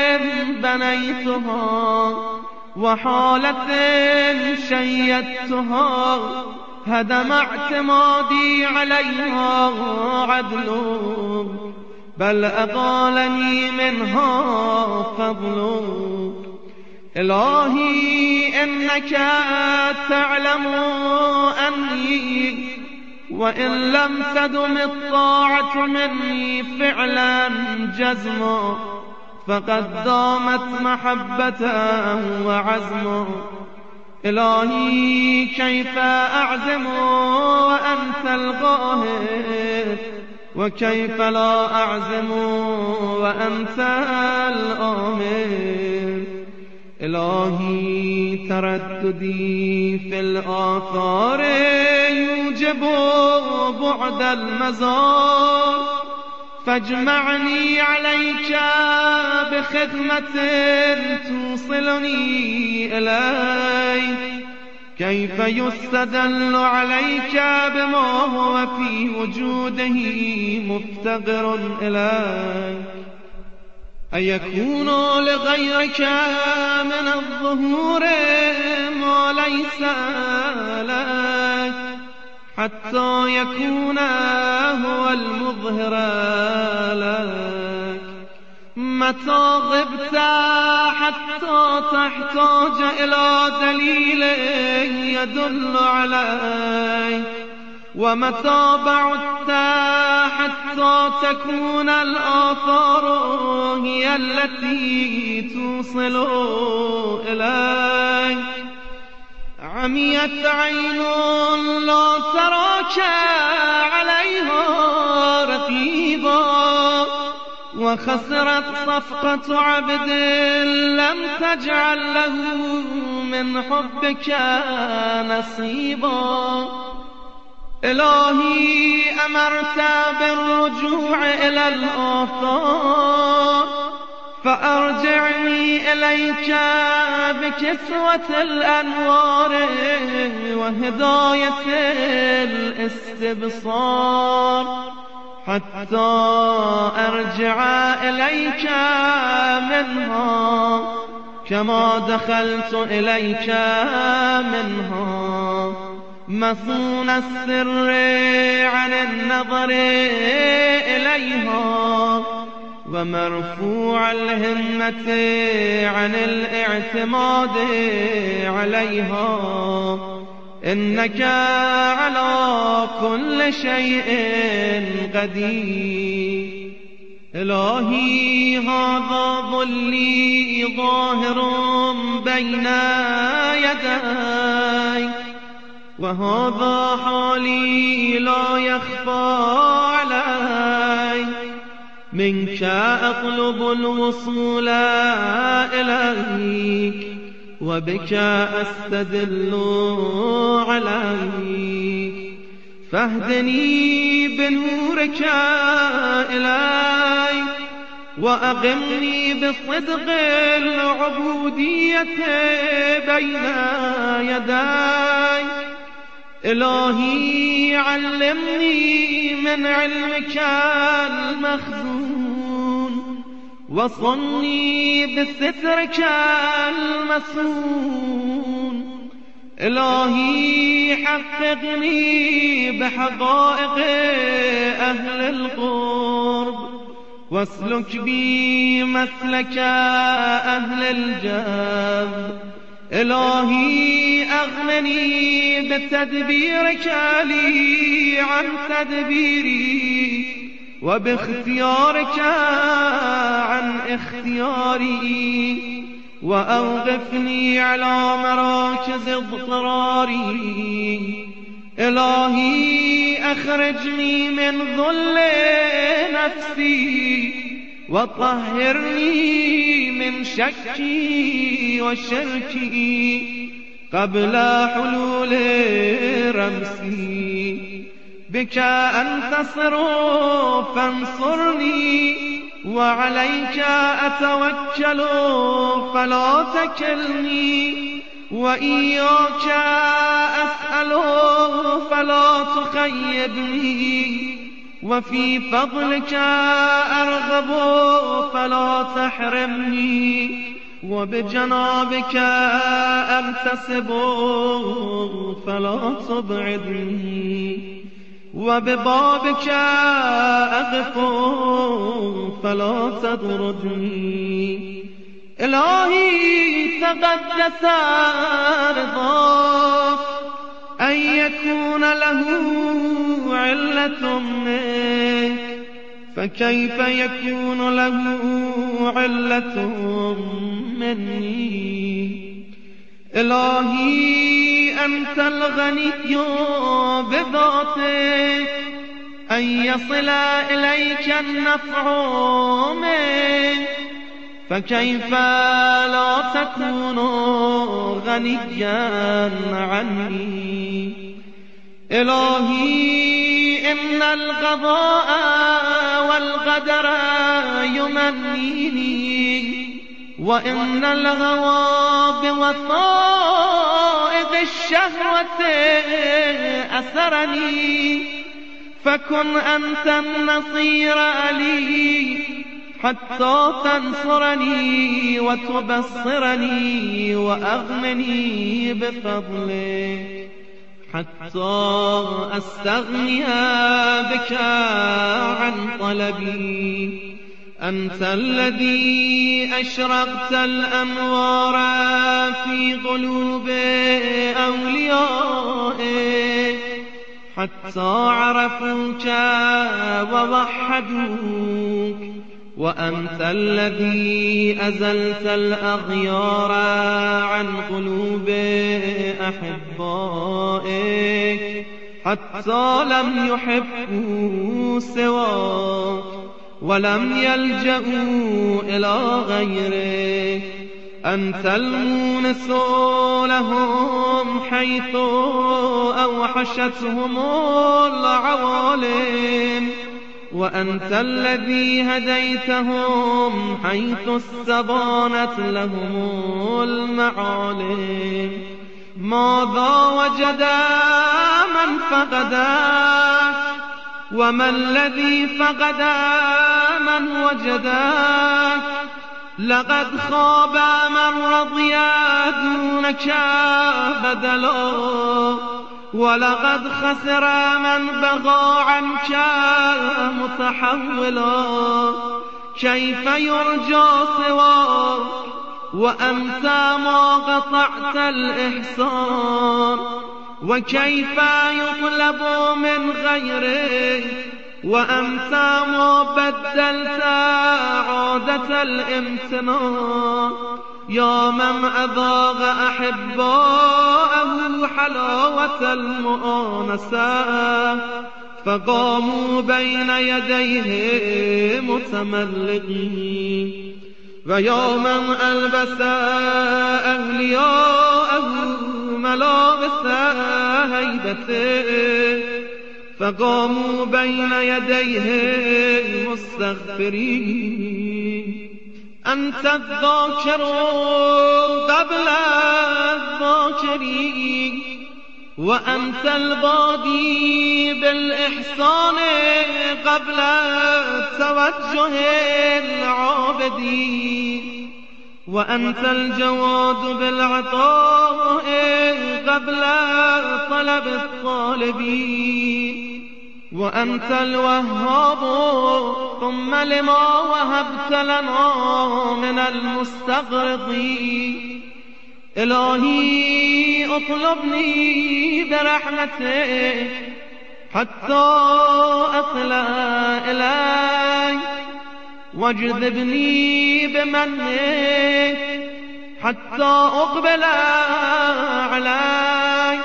بنيتها وحالة شيدتها هدم اعتمادي عليها عدل، بل أقالني منها فضل. إلهي إنك تعلم أني وإن لم تدم الطاعة مني فعلا جزما فقد دامت محبة وعزما. إلهي كيف أعزم وأنت القاهر، وكيف لا أعزم وأنت الآمر؟ إلهي ترددي في الآثار يوجب بعد المزار، فاجمعني عليك بخدمة توصلني إليك، كيف يستدل عليك بما هو في وجوده مفتقر إليك؟ أيكون لغيرك من الظهور ما ليس لك حتى يكون هو المظهر لك؟ متى غبت حتى تحتاج إلى دليل يدل عليك؟ ومتى بعدت حتى تكون الآثار هي التي توصل إليك؟ عميت عين لا تراك عليها رقيبا، وخسرت صفقة عبد لم تجعل له من حبك نصيبا. إلهي أمرت بالرجوع إلى الآثار، فأرجعني إليك بكسوة الأنوار وهداية الاستبصار، حتى أرجع إليك منها كما دخلت إليك منها، مصون السر عن النظر إليها، ومرفوع الهمة عن الاعتماد عليها. إنك على كل شيء قدير. إلهي هذا ظلي ظاهر بين يديك، وهذا حالي لا يخفى عليك. منك أطلب الوصول إليك، وبك أستدل عليك. فاهدني بنورك إليك، وأقمني بصدق العبودية بين يديك. إلهي علمني من علمك المخزون، وصلني بسترك المسون. إلهي حققني بحقائق أهل القرب، واسلك بي مسلك أهل الجذب. إلهي أغنني بتدبيرك لي عن تدبيري، وباختيارك عن اختياري، وأوقفني على مراكز اضطراري. إلهي أخرجني من ذل نفسي، وطهرني من شكي وشركي قبل حلول رمسي. بك أنتصر فانصرني، وعليك أتوكل فلا تكلني، وإياك أسأل فلا تخيبني، وفي فضلك أرغب فلا تحرمني، وبجنابك أنتسب فلا تبعدني، وببابك أقف فلا تطردني. إلهي تقدس رضاك أن يكون له علة منك، فكيف يكون له علة مني؟ إلهي أنت الغني بذاتك، أن يصل إليك النفع منك، فكيف لا تكون غنيا عني؟ إلهي إن القضاء والقدر يمنيني، وإن الهوى بوثائق طرق الشهوة أسرني فكن أنت النصير لي حتى تنصرني وتبصرني وأغنني بفضلك حتى أستغني بك عن طلبي. أنت الذي أشرقت الأنوار في قلوب أوليائك حتى عرفوك ووحدوك. وأنت الذي أزلت الأغيار عن قلوب أحبائك حتى لم يحبوا سواك ولم يلجأوا إلى غيرك. أنت المونس لهم حيث أوحشتهم العوالم. وأنت الذي هديتهم حيث استبانت لهم المعالم. ماذا وجد من فقدك وما الذي فقد من وجدك؟ لقد خاب من رضي دونك بدلا ولقد خسر من بغى عنك متحولا. كيف يرجى سواك وأنت ما قطعت الإحسان؟ وكيف يطلب من غيرك وأنت ما بدلت عادة الامتنان؟ يا من أذاق أحباءه حلاوة المؤانسة فقاموا بين يديه متملقين. ويا من ألبس أولياءه ملابس هيبته فقاموا بين يديه مستغفرين. أنت الذاكر قبل الذاكرين وأنت البادي بالإحسان قبل توجه العابدين. وأنت الجواد بالعطاء قبل طلب الطالبين. وأنت الوهاب ثم لما وهبت لنا من المستغرقين. إلهي اطلبني برحمتك حتى أصل إليك واجذبني بمنك حتى أقبل عليك.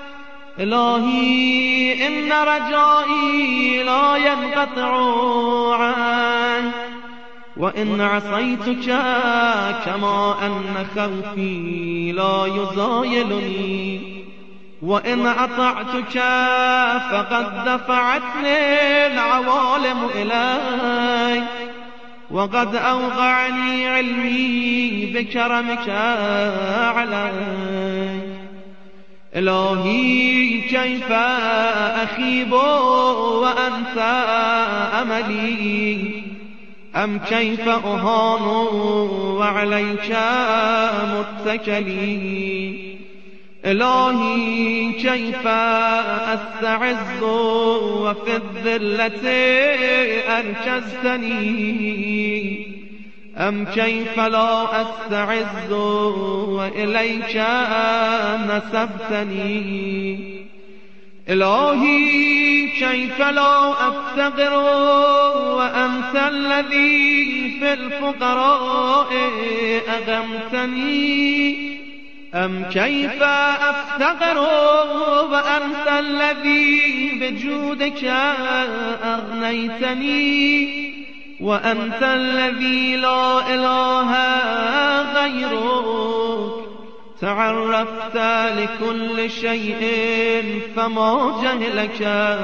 إلهي إن رجائي لا ينقطع عنك وإن عصيتك كما أن خوفي لا يزايلني وإن أطعتك فقد دفعتني العوالم إليك وقد أوقعني علمي بكرمك علي. إلهي كيف أخيب وأنت أملي أم كيف أهان وعليك متكلي. إلهي كيف أستعز وفي الذلة أركزتني أم كيف لا أستعز وإليك نسبتني. إلهي كيف لا أفتقر وأنت الذي في الفقراء أغمتني أم كيف أفتقر وأنت الذي بجودك أغنيتني وأنت الذي لا إله غيرك. تعرفت لكل شيء فما جهلك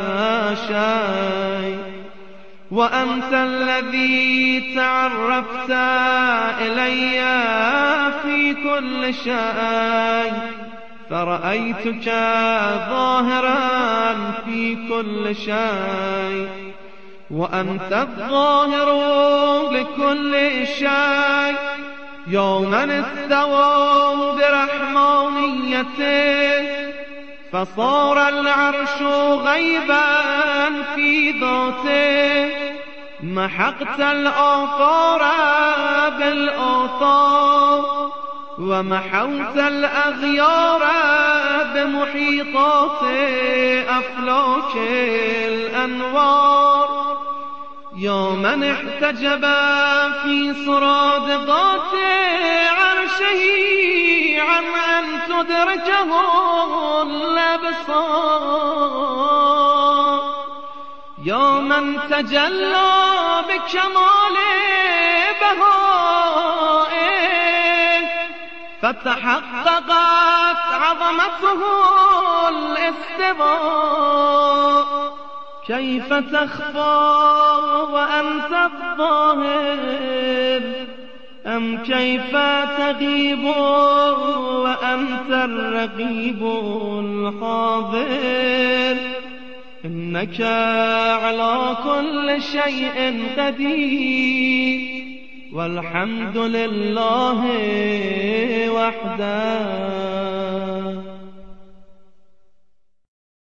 شيء وأنت الذي تعرفت إلي في كل شيء فرأيتك ظاهرا في كل شيء وأنت الظاهر لكل شيء. يوما استووا برحمانيته فصار العرش غيبا في ذاته. محقت الآثار بالآثار ومحوت الأغيار بمحيطات أفلاك الأنوار. يا من احتجب في صرادقات عرشه عن أن تدركه الأبصار. يا من تجلى بكمال بهائه فتحققت عظمته الاستواء. كيف تخفى وأنت الظاهر أم كيف تغيب وأنت الرقيب الحاضر. إنك على كل شيء قدير والحمد لله وحده.